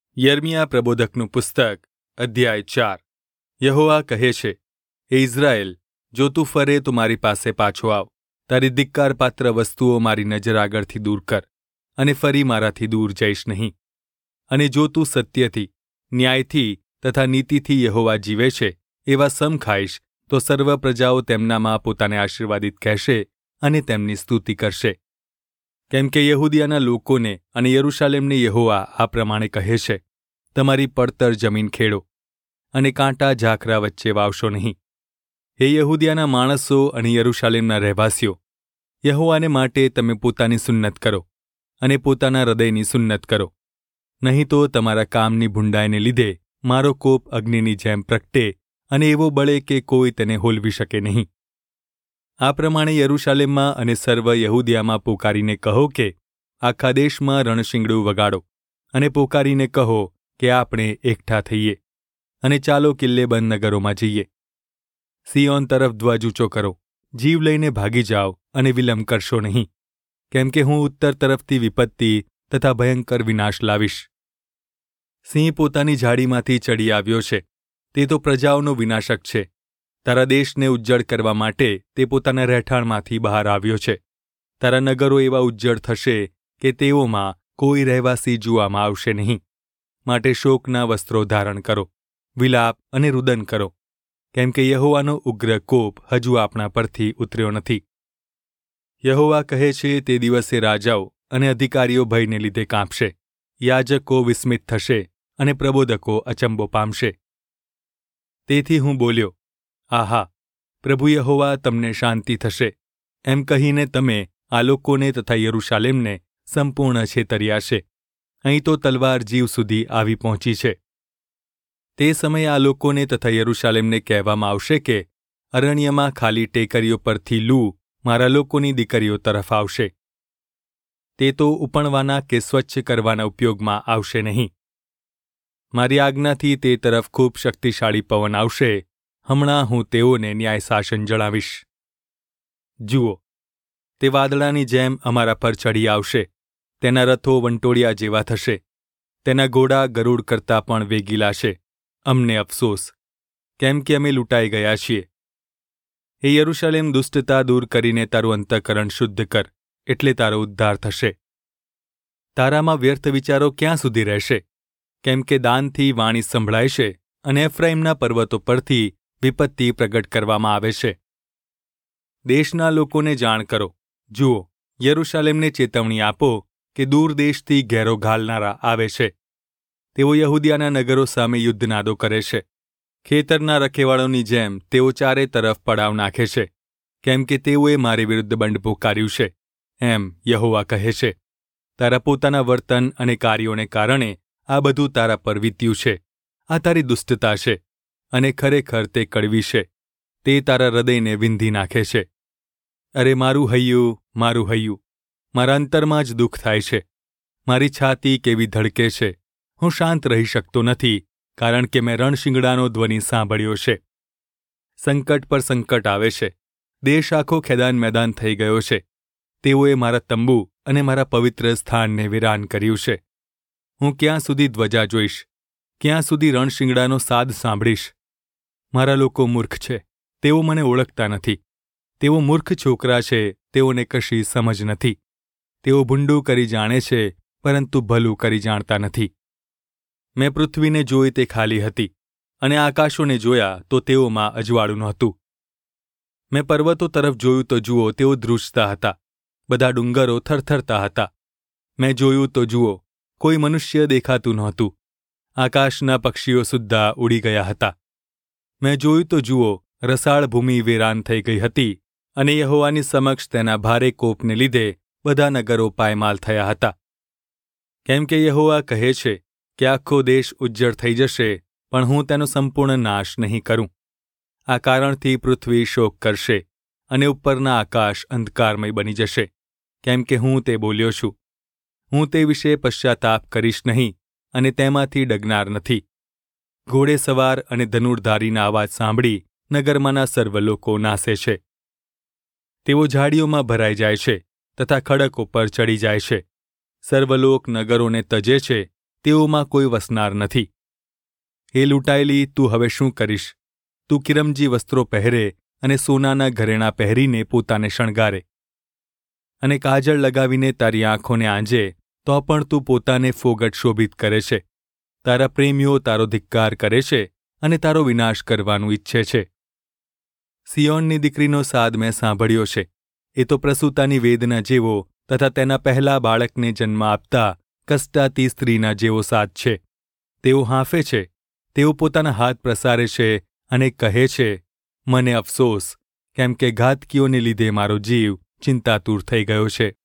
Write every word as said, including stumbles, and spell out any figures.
યર્મિયા પ્રબોધકનું પુસ્તક અધ્યાય ચાર. યહોવા કહે છે, હે ઇઝરાયેલ, જો તું ફરે તો મારી પાસે પાછો આવ. તારી ધિક્કારપાત્ર વસ્તુઓ મારી નજર આગળથી દૂર કર, અને ફરી મારાથી દૂર જઈશ નહીં. અને જો તું સત્યથી, ન્યાયથી તથા નીતિથી યહોવા જીવે છે એવા સમ ખાઈશ, તો સર્વ પ્રજાઓ તેમનામાં પોતાને આશીર્વાદિત કહેશે અને તેમની સ્તુતિ કરશે. કેમ કે યહૂદિયાના લોકોને અને યરૂશાલેમને યહોવા આ પ્રમાણે કહે છે, તમારી પડતર જમીન ખેડો અને કાંટા ઝાખરા વચ્ચે વાવશો નહીં. હે યહૂદિયાના માણસો અને યરૂશાલેમના રહેવાસીઓ, યહોવાને માટે તમે પોતાની સુન્નત કરો અને પોતાના હૃદયની સુન્નત કરો. નહીં તો તમારા કામની ભૂંડાઈને લીધે મારો કોપ અગ્નિની જેમ પ્રગટે અને એવો બળે કે કોઈ તેને હોલવી શકે નહીં. આ પ્રમાણે યરૂશાલેમમાં અને સર્વ યહૂદિયામાં પોકારીને કહો કે આખા દેશમાં રણશીંગડું વગાડો, અને પોકારીને કહો કે આપણે એકઠા થઈએ અને ચાલો કિલ્લેબંધ નગરોમાં જઈએ. સિયોન તરફ ધ્વજ ઊંચો કરો, જીવ લઈને ભાગી જાઓ અને વિલંબ કરશો નહીં, કેમ કે હું ઉત્તર તરફથી વિપત્તિ તથા ભયંકર વિનાશ લાવીશ. સિંહ પોતાની ઝાડીમાંથી ચડી આવ્યો છે, તે તો પ્રજાઓનો વિનાશક છે. તારા દેશને ઉજ્જડ કરવા માટે તે પોતાના રહેઠાણમાંથી બહાર આવ્યો છે. તારા નગરો એવા ઉજ્જડ થશે કે તેઓમાં કોઈ રહેવાસી જોવામાં આવશે નહીં. માટે શોકના વસ્ત્રો ધારણ કરો, વિલાપ અને રુદન કરો, કેમ કે યહોવાનો ઉગ્ર કોપ હજુ આપણા પરથી ઉતર્યો નથી. યહોવા કહે છે, તે દિવસે રાજાઓ અને અધિકારીઓ ભયને લીધે કાંપશે, યાજકો વિસ્મિત થશે અને પ્રબોધકો અચંબો પામશે. તેથી હું બોલ્યો, આહા, પ્રભુ યહોવા, તમને શાંતિ થશે, એમ કહીને તમે આ લોકોને તથા યરૂશાલેમને સંપૂર્ણ છેતર્યા છે. અહીં તો તલવાર જીવ સુધી આવી પહોંચી છે. તે સમયે આ લોકોને તથા યરૂશાલેમને કહેવામાં આવશે કે અરણ્યમાં ખાલી ટેકરીઓ પરથી લૂ મારા લોકોની દીકરીઓ તરફ આવશે. તે તો ઉપણવાના કે સ્વચ્છ કરવાના ઉપયોગમાં આવશે નહીં. મારી આજ્ઞાથી તે તરફ ખૂબ શક્તિશાળી પવન આવશે. હમણાં હું તેઓને ન્યાય શાસન જણાવીશ. જુઓ, તે વાદળાની જેમ અમારા પર ચડી આવશે. તેના રથો વંટોળિયા જેવા થશે, તેના ઘોડા ગરુડ કરતાં પણ વેગીલા છે. અમને અફસોસ, કેમ કે અમે લૂંટાઈ ગયા છીએ. હે યરૂશાલેમ, દુષ્ટતા દૂર કરીને તારું અંતઃકરણ શુદ્ધ કર, એટલે તારો ઉદ્ધાર થશે. તારામાં વ્યર્થ વિચારો ક્યાં સુધી રહેશે? કેમ કે દાનથી વાણી સંભળાય છે અને એફ્રાઈમના પર્વતો પરથી વિપત્તિ પ્રગટ કરવામાં આવે છે. દેશના લોકોને જાણ કરો, જુઓ, યરૂશાલેમને ચેતવણી આપો કે દૂર દેશથી ઘેરો ઘાલનારા આવે છે. તેઓ યહૂદિયાના નગરો સામે યુદ્ધનાદો કરે છે. ખેતરના રખેવાળોની જેમ તેઓ ચારે તરફ પડાવ નાખે છે, કેમ કે તેઓએ મારી વિરુદ્ધ બંડ પોકાર્યું છે, એમ યહોવા કહે છે. તારા પોતાના વર્તન અને કાર્યોને કારણે આ બધું તારા પર વીત્યું છે. આ તારી દુષ્ટતા છે, અને ખરેખર તે કડવી છે. તે તારા હૃદયને વિંધી નાખે છે. અરે મારું હૈયું, મારું હૈયું, મારા અંતરમાં જ દુઃખ થાય છે. મારી છાતી કેવી ધડકે છે. હું શાંત રહી શકતો નથી, કારણ કે મેં રણશીંગડાનો ધ્વનિ સાંભળ્યો છે. સંકટ પર સંકટ આવે છે. દેશ આખો ખેદાન મેદાન થઈ ગયો છે. તેઓએ મારા તંબુ અને મારા પવિત્ર સ્થાનને વિરાન કર્યું છે. હું ક્યાં સુધી ધ્વજા જોઈશ? ક્યાં સુધી રણશીંગડાનો સાદ સાંભળીશ? મારા લોકો મૂર્ખ છે, તેઓ મને ઓળખતા નથી. તેઓ મૂર્ખ છોકરા છે, તેઓને કશી સમજ નથી. તેઓ ભૂંડું કરી જાણે છે, પરંતુ ભલું કરી જાણતા નથી. મેં પૃથ્વીને જોઈ, તે ખાલી હતી, અને આકાશોને જોયા તો તેઓમાં અજવાળું નહોતું. મેં પર્વતો તરફ જોયું તો જુઓ, તેઓ ધ્રુજતા હતા. બધા ડુંગરો થરથરતા હતા. મેં જોયું તો જુઓ, કોઈ મનુષ્ય દેખાતું નહોતું. આકાશના પક્ષીઓ સુદ્ધા ઉડી ગયા હતા. મેં જોયું તો જુઓ, રસાળ ભૂમિ વેરાન થઈ ગઈ હતી, અને યહોવાની સમક્ષ તેના ભારે કોપને લીધે બધા નગરો પાયમાલ થયા હતા. કેમ કે યહોવા કહે છે કે આખો દેશ ઉજ્જડ થઈ જશે, પણ હું તેનો સંપૂર્ણ નાશ નહીં કરું. આ કારણથી પૃથ્વી શોક કરશે, અને ઉપરના આકાશ અંધકારમય બની જશે, કેમ કે હું તે બોલ્યો છું. હું તે વિશે પશ્ચાતાપ કરીશ નહીં, અને તેમાંથી ડગનાર નથી. ઘોડે સવાર અને ધનુર્ધારીના અવાજ સાંભળી નગરમાંના સર્વ લોકો નાસે છે. તેઓ ઝાડીઓમાં ભરાઈ જાય છે તથા ખડકો પર ચડી જાય છે. સર્વલોક નગરોને તજે છે, તેઓમાં કોઈ વસનાર નથી. હે લૂંટાયેલી, તું હવે શું કરીશ? તું કિરમજી વસ્ત્રો પહેરે અને સોનાના ઘરેણાં પહેરીને પોતાને શણગારે અને કાજળ લગાવીને તારી આંખોને આંજે, તો પણ તું પોતાને ફોગટ શોભિત કરે છે. તારા પ્રેમીઓ તારો ધિક્કાર કરે છે અને તારો વિનાશ કરવાનું ઈચ્છે છે. સિયોનની દીકરીનો સાદ મેં સાંભળ્યો છે. એ તો પ્રસૂતાની વેદના જેવો તથા તેના પહેલા બાળકને જન્મ આપતા કષ્ટાતી સ્ત્રીના જેવો સાદ છે. તેઓ હાંફે છે, તેઓ પોતાના હાથ પ્રસારે છે અને કહે છે, મને અફસોસ, કેમ કે ઘાતકીઓને લીધે મારો જીવ ચિંતાતુર થઈ ગયો છે.